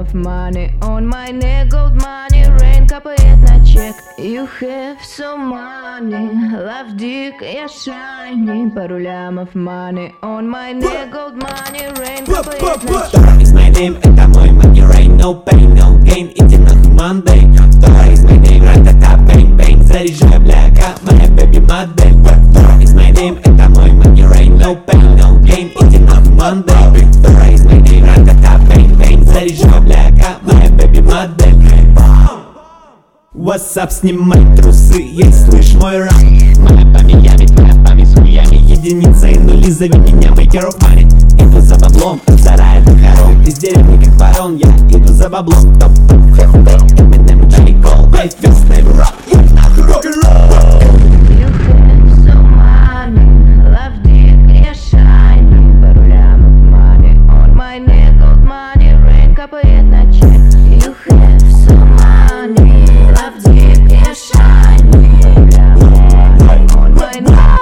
of money on my neck, gold money, rain капает на чек. You have so money, love dick, я shiny. Пару лямов money on my neck, gold money, rain капает на чек. Dora is my name, это мой money rain, no pain, no gain, иди нахуй Monday. Dora is my name, ра-та-та, бэнг-бэнг, заряжай, бляка, моя бэби-модель. Dora is my name, это мой money rain, no pain, no gain, иди нахуй Monday. Dora is my name, ра-та-та, бэнг-бэнг, заряжай, бляка, моя бэби-модель. What's up, снимай трусы, ей слышь мой рап. Моя память, твоя память с хуями, единица и нули, зови меня maker of money. Иду за баблом, от сарая до хором. Из деревни как барон, я иду за баблом. Топ, Eminem, J. Cole, my first name rock. Я нахуй рок-н-ролл. You have so money, love dick, я shiny. Пару лямов money on my neck, gold money, rain капает на чек. You have so money, love dick, я shiny. Пару лямов money on my neck.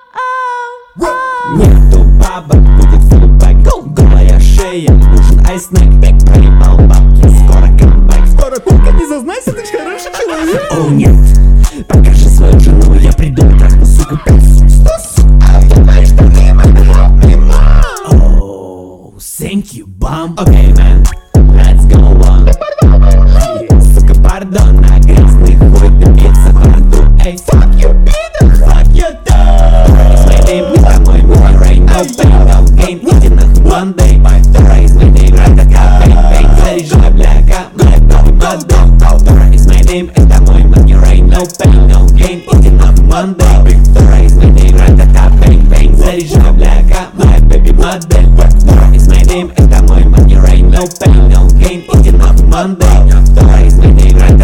Нету бабок, будет флипбэк. Голая шея, нужен айснэк. Бэк проебал бабки, скоро камбэк. Скоро только не зазнайся, ты ж хороший человек. О нет, покажи свою жену, я приду и трахну, сука, 5 а я твои штаны, Oh, thank you, bum. Okay, man, let's go on. Сука, пардон, на грязный хуй добиться порту. Эй, fuck you, bitch, fuck you, dog. Dora is my name, это мой money rain, no pain, no gain, иди нахуй Monday. Dora is my name, ра-та-та, бэнг-бэнг, заряжай, бляка, моя бэби-модель. Dora is my name, это мой money rain, no pain, no gain, иди нахуй Monday. Dora is my name, ра-та-та, бэнг-бэнг, заряжай, бляка, моя бэби-модель. Dora is my name, это мой money rain, no pain, no gain, иди нахуй Monday. Dora is my name,